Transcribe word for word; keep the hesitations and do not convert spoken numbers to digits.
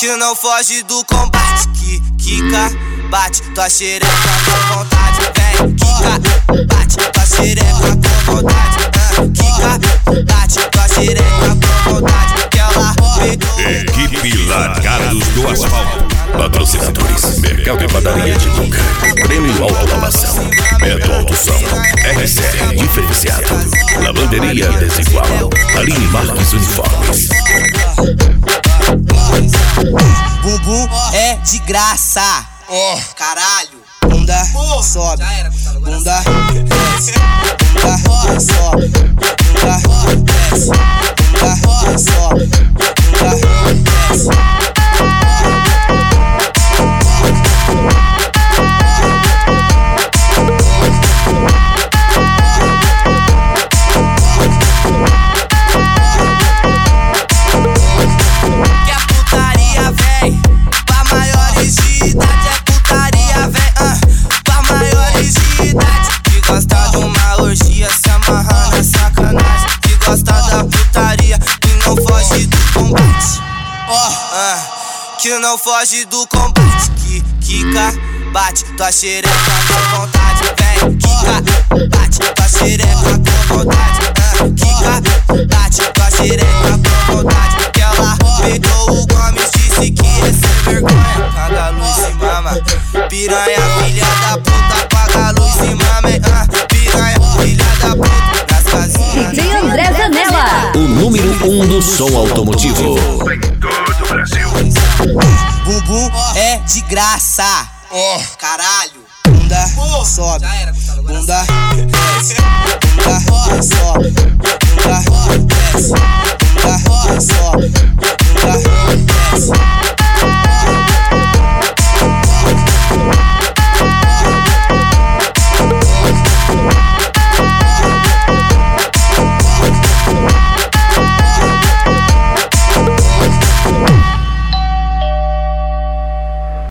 que não foge do combate. Que quica, bate tua xereca com vontade. Vem, quica, bate tua xereca com vontade. Quica, bate tua xereca com vontade. Que ela peitou. Equipe Largados do Asfalto. Patrocinadores: Mercado e Padaria de Nunca, Prêmio Autolavação, Beto Alto Som, R C R Diferenciado, Lavanderia Desigual, Aline Marques Uniformes. Bumbum é de graça. Oh. Caralho. Bunda oh. sobe. Já era, bunda desce. Bunda sobe. Bunda desce. Bunda sobe. Bunda desce. Que não foge do combate. Que quica, bate tua xereca com vontade. Vem, quica, bate tua xereca com vontade. Quica, bate tua xereca com vontade. Que ela peitou o Gomes, disse que ia ser vergonha. Paga a luz e mama, piranha, filha da puta. Paga a luz e mama, uh, piranha, filha da puta. Nas casinhas D J André Zanella, o número um do som automotivo. Bumbum é de graça. Oh. Caralho. Bunda oh. sobe. Já era, bunda desce. Bunda sobe. Bunda desce. Bunda sobe.